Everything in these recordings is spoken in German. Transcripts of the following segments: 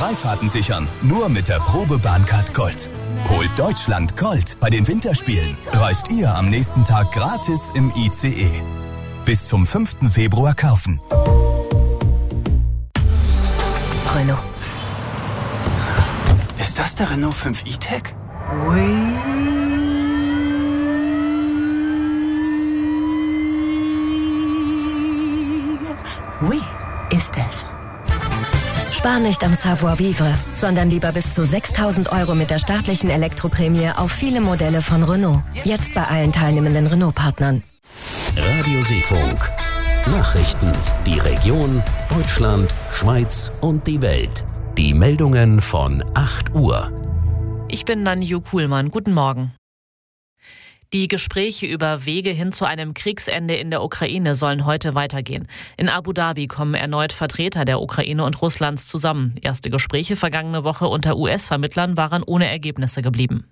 Freifahrten sichern. Nur mit der Probe Bahncard Gold. Holt Deutschland Gold bei den Winterspielen. Reist ihr am nächsten Tag gratis im ICE. Bis zum 5. Februar kaufen. Renault. Ist das der Renault 5 E-Tech? Oui, ist es. Spar nicht am Savoir-vivre, sondern lieber bis zu 6.000 € mit der staatlichen Elektroprämie auf viele Modelle von Renault. Jetzt bei allen teilnehmenden Renault-Partnern. Radio Seefunk. Nachrichten, die Region, Deutschland, Schweiz und die Welt. Die Meldungen von 8 Uhr. Ich bin Nanju Kuhlmann. Guten Morgen. Die Gespräche über Wege hin zu einem Kriegsende in der Ukraine sollen heute weitergehen. In Abu Dhabi kommen erneut Vertreter der Ukraine und Russlands zusammen. Erste Gespräche vergangene Woche unter US-Vermittlern waren ohne Ergebnisse geblieben.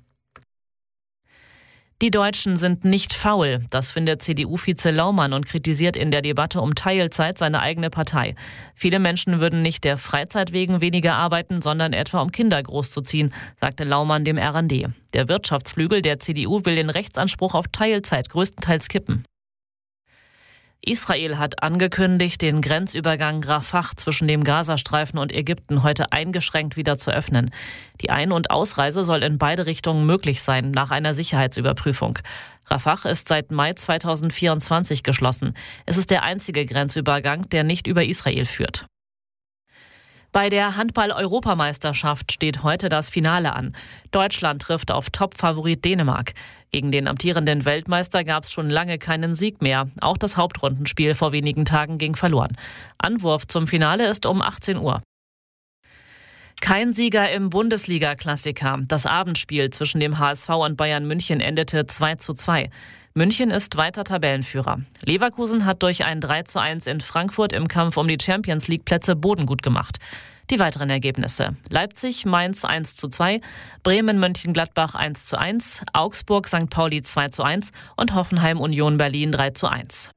Die Deutschen sind nicht faul, das findet CDU-Vize Laumann und kritisiert in der Debatte um Teilzeit seine eigene Partei. Viele Menschen würden nicht der Freizeit wegen weniger arbeiten, sondern etwa um Kinder großzuziehen, sagte Laumann dem RND. Der Wirtschaftsflügel der CDU will den Rechtsanspruch auf Teilzeit größtenteils kippen. Israel hat angekündigt, den Grenzübergang Rafah zwischen dem Gazastreifen und Ägypten heute eingeschränkt wieder zu öffnen. Die Ein- und Ausreise soll in beide Richtungen möglich sein, nach einer Sicherheitsüberprüfung. Rafah ist seit Mai 2024 geschlossen. Es ist der einzige Grenzübergang, der nicht über Israel führt. Bei der Handball-Europameisterschaft steht heute das Finale an. Deutschland trifft auf Top-Favorit Dänemark. Gegen den amtierenden Weltmeister gab es schon lange keinen Sieg mehr. Auch das Hauptrundenspiel vor wenigen Tagen ging verloren. Anwurf zum Finale ist um 18 Uhr. Kein Sieger im Bundesliga-Klassiker. Das Abendspiel zwischen dem HSV und Bayern München endete 2:2. München ist weiter Tabellenführer. Leverkusen hat durch ein 3:1 in Frankfurt im Kampf um die Champions-League-Plätze Boden gut gemacht. Die weiteren Ergebnisse: Leipzig, Mainz 1:2, Bremen, Mönchengladbach 1:1, Augsburg, St. Pauli 2:1 und Hoffenheim, Union Berlin 3:1.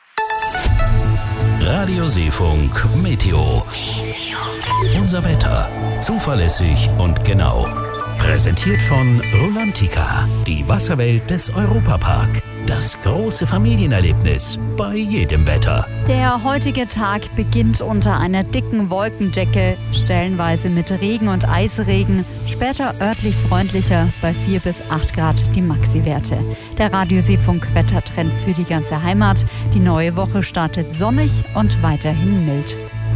Radio Seefunk Meteo. Unser Wetter. Zuverlässig und genau. Präsentiert von Rolantica, die Wasserwelt des Europapark. Das große Familienerlebnis bei jedem Wetter. Der heutige Tag beginnt unter einer dicken Wolkendecke, stellenweise mit Regen und Eisregen, später örtlich freundlicher bei 4 bis 8 Grad die Maxi-Werte. Der Radio Seefunk Wettertrend für die ganze Heimat. Die neue Woche startet sonnig und weiterhin mild.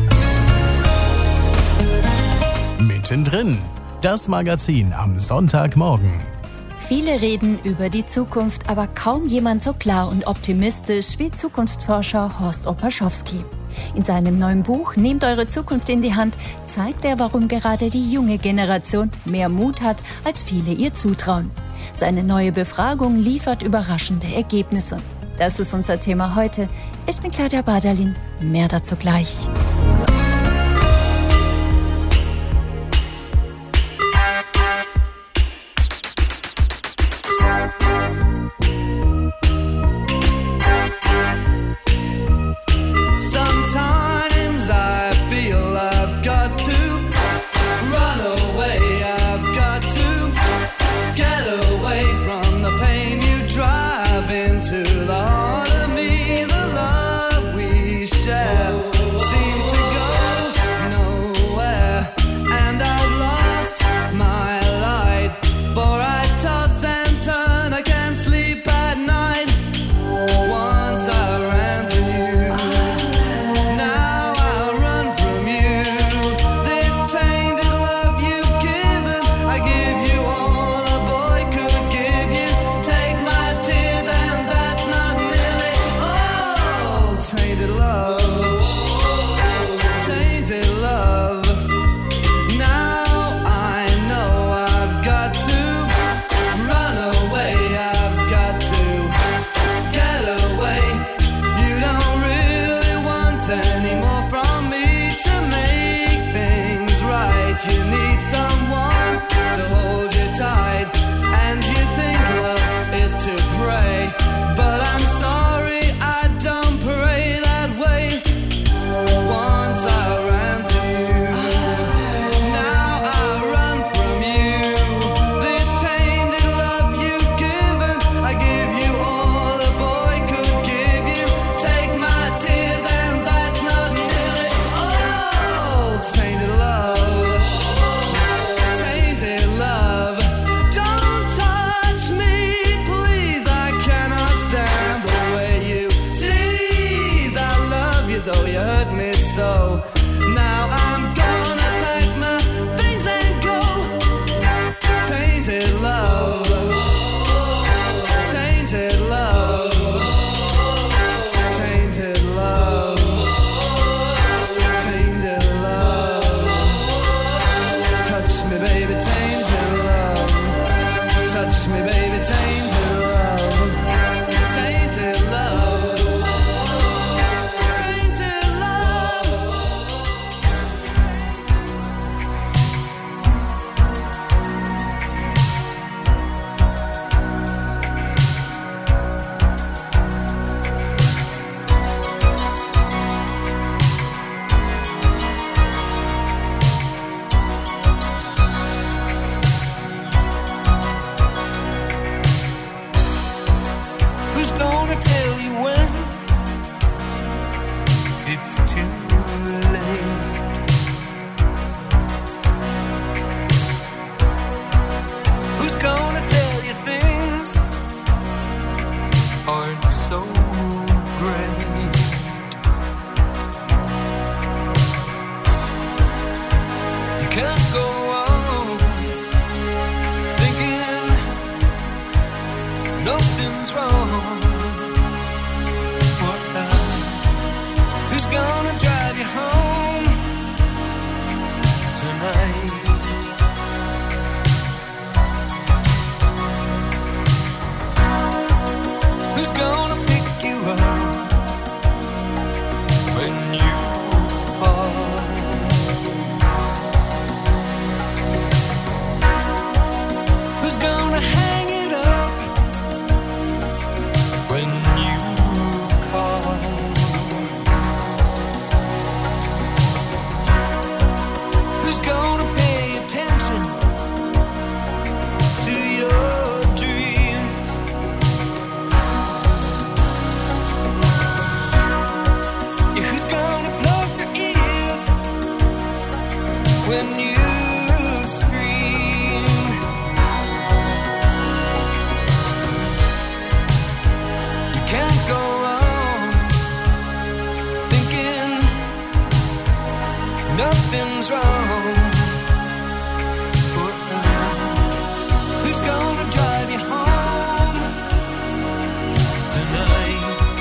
Mittendrin. Das Magazin am Sonntagmorgen. Viele reden über die Zukunft, aber kaum jemand so klar und optimistisch wie Zukunftsforscher Horst Opaschowski. In seinem neuen Buch »Nehmt eure Zukunft in die Hand« zeigt er, warum gerade die junge Generation mehr Mut hat, als viele ihr zutrauen. Seine neue Befragung liefert überraschende Ergebnisse. Das ist unser Thema heute. Ich bin Claudia Baderlin. Mehr dazu gleich. nothing's wrong. Who's gonna drive you home tonight? Who's gonna pick you up when you fall? Who's gonna hang it up when you call? Who's gonna pay attention to your dreams? Yeah, who's gonna plug their ears when you scream? You can't go on thinking nothing's wrong. Who's gonna drive you home tonight?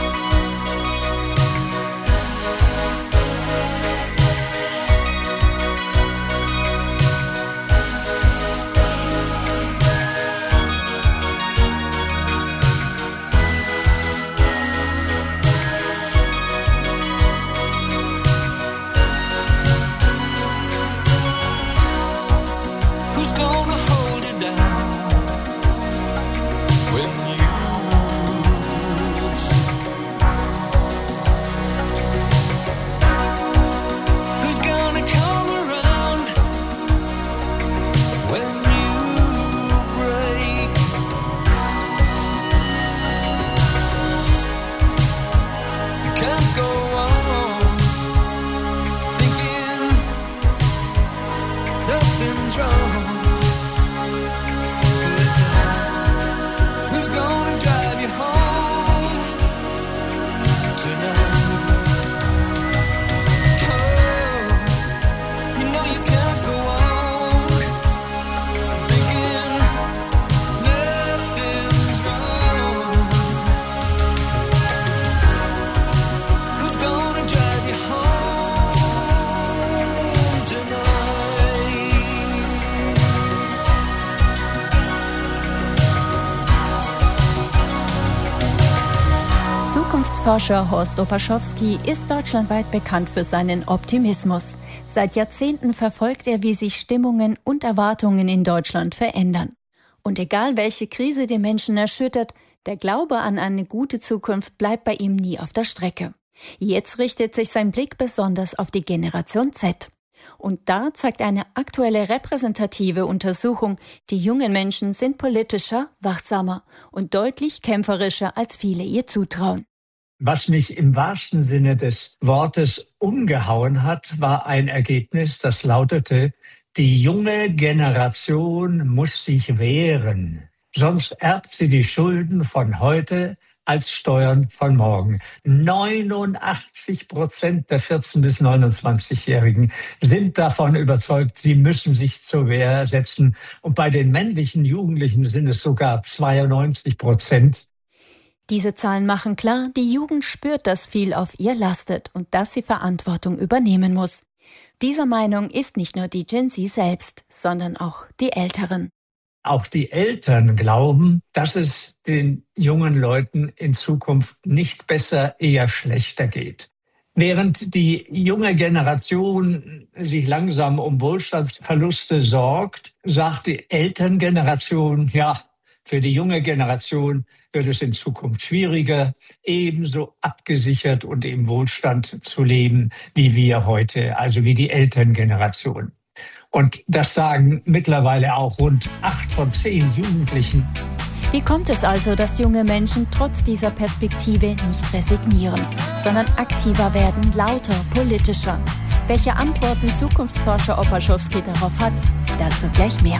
Who's gonna hold it down when you sick? Who's gonna come around when you break? You can't go on thinking nothing's wrong. Who's gonna drive you home tonight? Oh, you know you can't go on thinking nothing's wrong. Who's gonna drive you home tonight? Zukunftsforscher Horst Opaschowski ist deutschlandweit bekannt für seinen Optimismus. Seit Jahrzehnten verfolgt er, wie sich Stimmungen und Erwartungen in Deutschland verändern. Und egal welche Krise die Menschen erschüttert, der Glaube an eine gute Zukunft bleibt bei ihm nie auf der Strecke. Jetzt richtet sich sein Blick besonders auf die Generation Z. Und da zeigt eine aktuelle repräsentative Untersuchung, die jungen Menschen sind politischer, wachsamer und deutlich kämpferischer, als viele ihr zutrauen. Was mich im wahrsten Sinne des Wortes umgehauen hat, war ein Ergebnis, das lautete: Die junge Generation muss sich wehren, sonst erbt sie die Schulden von heute als Steuern von morgen. 89% der 14- bis 29-Jährigen sind davon überzeugt, sie müssen sich zur Wehr setzen. Und bei den männlichen Jugendlichen sind es sogar 92%. Diese Zahlen machen klar, die Jugend spürt, dass viel auf ihr lastet und dass sie Verantwortung übernehmen muss. Dieser Meinung ist nicht nur die Gen Z selbst, sondern auch die Älteren. Auch die Eltern glauben, dass es den jungen Leuten in Zukunft nicht besser, eher schlechter geht. Während die junge Generation sich langsam um Wohlstandsverluste sorgt, sagt die Elterngeneration, ja, für die junge Generation wird es in Zukunft schwieriger, ebenso abgesichert und im Wohlstand zu leben wie wir heute, also wie die Elterngeneration. Und das sagen mittlerweile auch rund 8 von 10 Jugendlichen. Wie kommt es also, dass junge Menschen trotz dieser Perspektive nicht resignieren, sondern aktiver werden, lauter, politischer? Welche Antworten Zukunftsforscher Opaschowski darauf hat, dazu gleich mehr.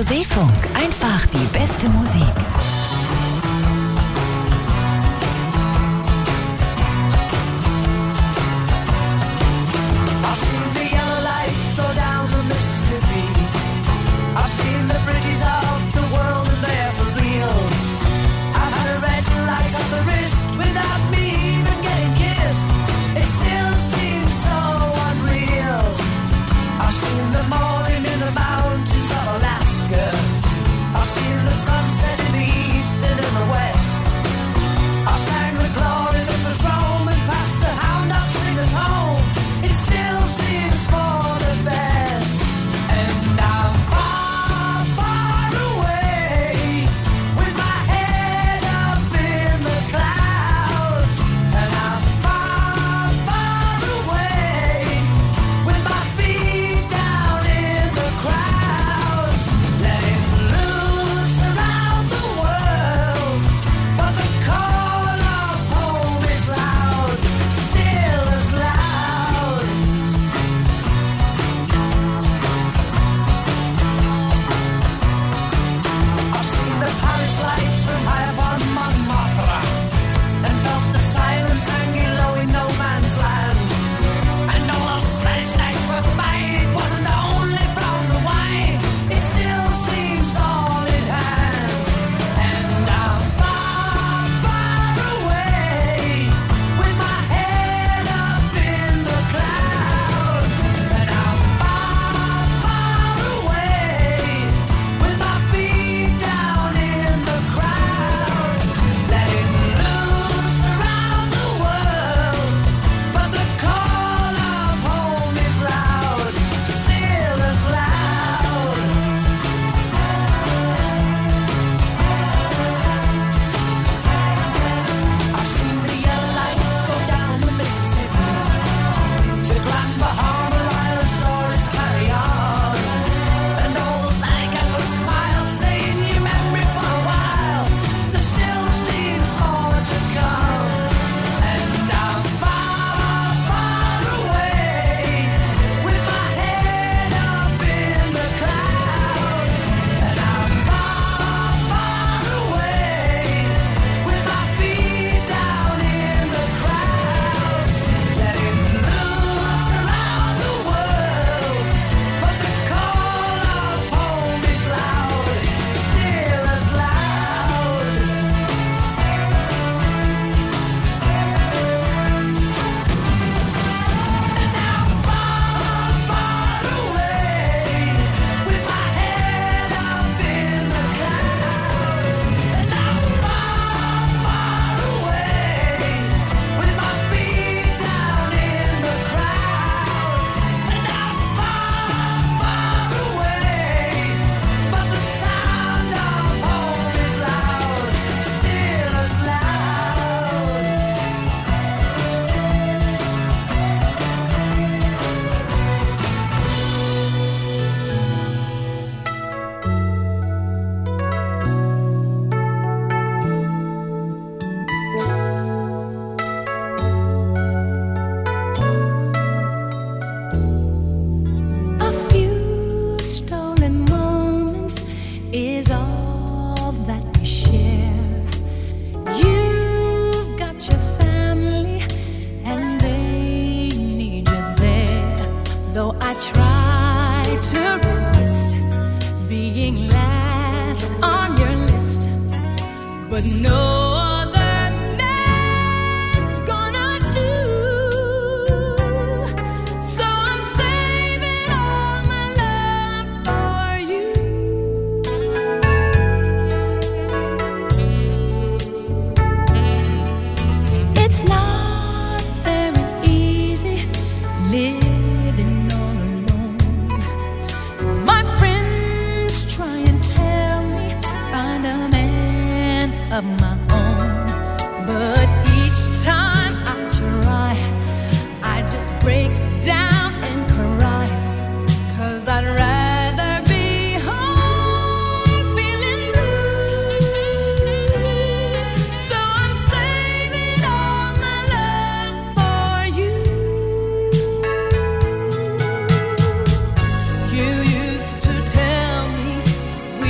Seefunk, einfach die beste Musik. I've seen the yellow lights go down the Mississippi. I've seen the bridges of the world and they're for real. I've had a red light on the wrist without me even getting kissed. It still seems so unreal. I've seen the morning in the mountains of Alaska. I've seen the sunset in the east and in the west. I sang the glory that was roaming past the hound dog singers home. It still seems for the best. And I'm far, far away with my head up in the clouds. And I'm far, far away with my feet down in the crowds. Letting loose around the world. But the call of home is loud, still as loud. I've seen the Paris lights from high upon Montmartre and felt the silence hanging low in no man's land. And all those Spanish nights were fine, it wasn't only from the wine, it still seems all in hand. And I'm far, far away with my head up in the clouds. And I'm far, far away with my feet down in the crowds. Letting loose around the world. But the call of home is loud, still as loud. I've seen the yellow lights go down the Mississippi. The Grand Bahama Island stories carry on. And all those alligator smiles stay in your memory for a while. There still seems more to come. And I'm far, far away with my head up in the clouds. And I'm far, far away with my feet down in the crowds. Letting loose around the world. But the call of home is loud, still as loud. And I'm far, far away with my head up in the clouds. And I'm far, far away with my feet down in the crowds. And I'm far, far away, but the sound of home is loud, still as loud. A few stolen moments is all that we share. You've got your family and they need you there. Though I try to resist being last on your list, but no other man's gonna do. So I'm saving all my love for you. It's not very easy living all alone. My friends try and tell me find a man of my own, but each time I try, I just break down and cry, 'cause I'd rather be home feeling blue. So I'm saving all my love for you. You used to tell me we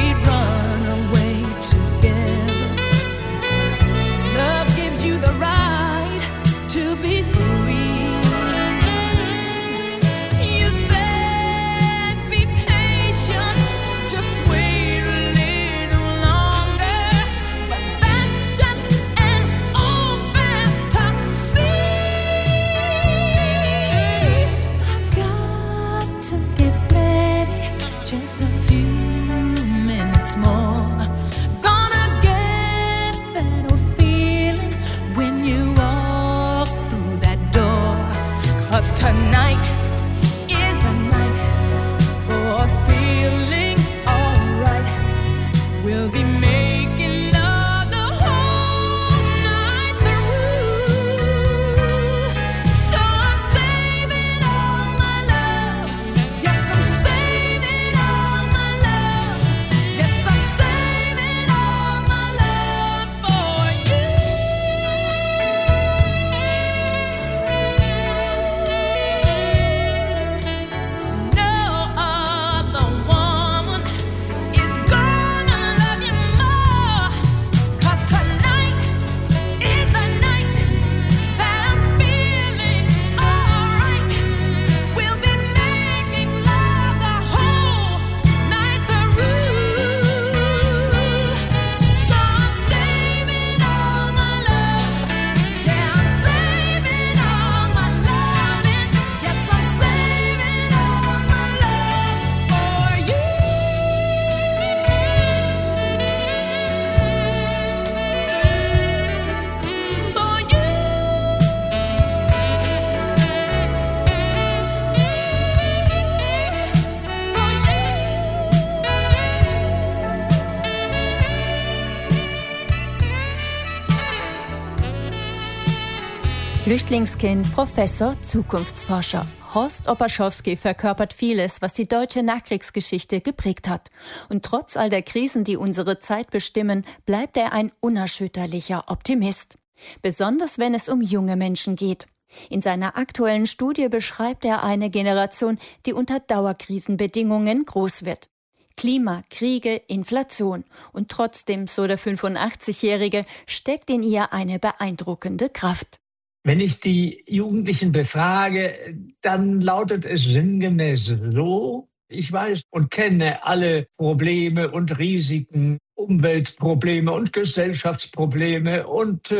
Flüchtlingskind, Professor, Zukunftsforscher. Horst Opaschowski verkörpert vieles, was die deutsche Nachkriegsgeschichte geprägt hat. Und trotz all der Krisen, die unsere Zeit bestimmen, bleibt er ein unerschütterlicher Optimist. Besonders wenn es um junge Menschen geht. In seiner aktuellen Studie beschreibt er eine Generation, die unter Dauerkrisenbedingungen groß wird. Klima, Kriege, Inflation. Und trotzdem, so der 85-Jährige, steckt in ihr eine beeindruckende Kraft. Wenn ich die Jugendlichen befrage, dann lautet es sinngemäß so: Ich weiß und kenne alle Probleme und Risiken, Umweltprobleme und Gesellschaftsprobleme und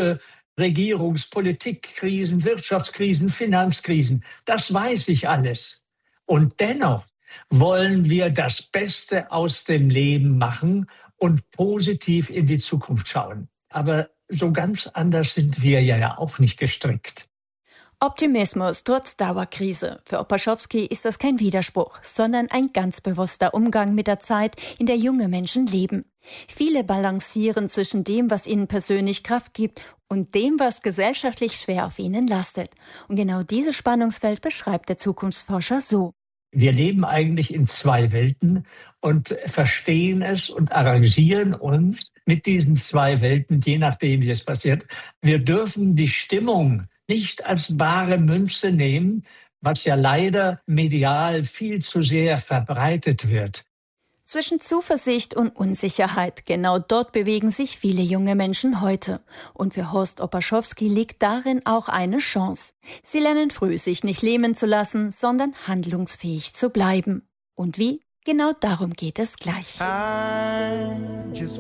Regierungspolitikkrisen, Wirtschaftskrisen, Finanzkrisen. Das weiß ich alles. Und dennoch wollen wir das Beste aus dem Leben machen und positiv in die Zukunft schauen. Aber so ganz anders sind wir ja auch nicht gestrickt. Optimismus trotz Dauerkrise. Für Opaschowski ist das kein Widerspruch, sondern ein ganz bewusster Umgang mit der Zeit, in der junge Menschen leben. Viele balancieren zwischen dem, was ihnen persönlich Kraft gibt, und dem, was gesellschaftlich schwer auf ihnen lastet. Und genau dieses Spannungsfeld beschreibt der Zukunftsforscher so: Wir leben eigentlich in zwei Welten und verstehen es und arrangieren uns mit diesen zwei Welten, je nachdem, wie es passiert. Wir dürfen die Stimmung nicht als bare Münze nehmen, was ja leider medial viel zu sehr verbreitet wird. Zwischen Zuversicht und Unsicherheit, genau dort bewegen sich viele junge Menschen heute. Und für Horst Opaschowski liegt darin auch eine Chance. Sie lernen früh, sich nicht lähmen zu lassen, sondern handlungsfähig zu bleiben. Und wie? Genau darum geht es gleich. I just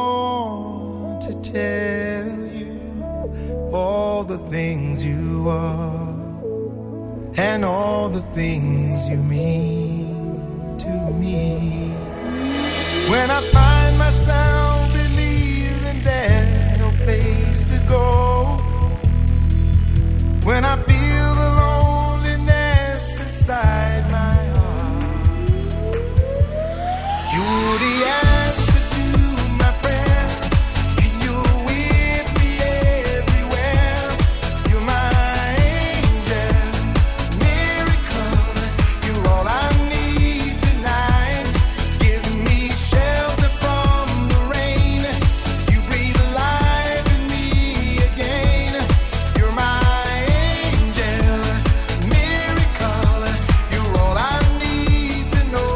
want to tell you all the things you are and all the things you mean to me. When I find myself believing there's no place to go, when I feel the loneliness inside my heart, you're the answer to my prayer, and you're with me everywhere. You're my angel, miracle, you're all I need tonight. Give me shelter from the rain, you breathe life in me again. You're my angel, miracle, you're all I need to know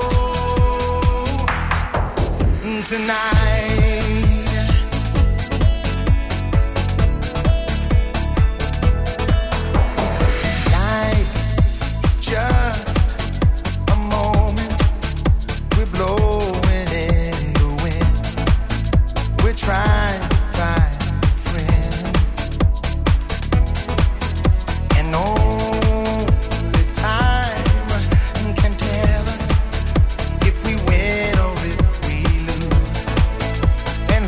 tonight. Life is just a moment. We're blowing in the wind. We're trying to find a friend, and only time can tell us if we win or if we lose, and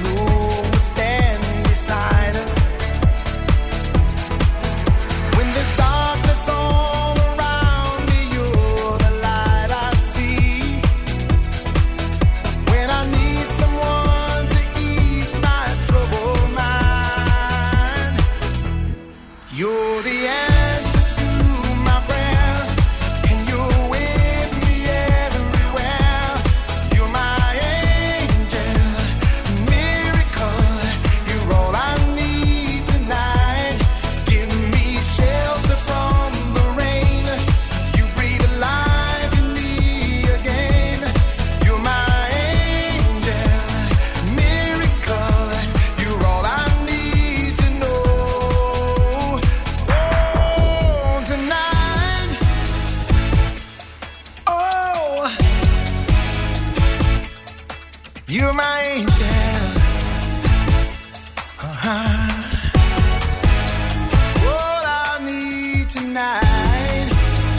What I need tonight,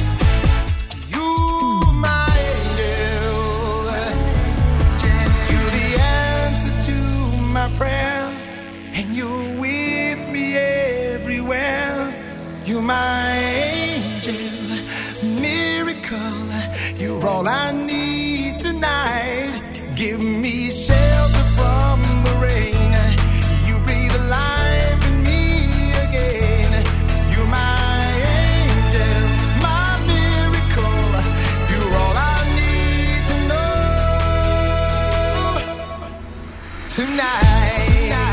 you, my angel, you're the answer to my prayer, and you're with me everywhere. You're my angel, miracle, you're all I need tonight. Give me shelter from the rain. You breathe life in me again. You're my angel, my miracle. You're all I need to know tonight.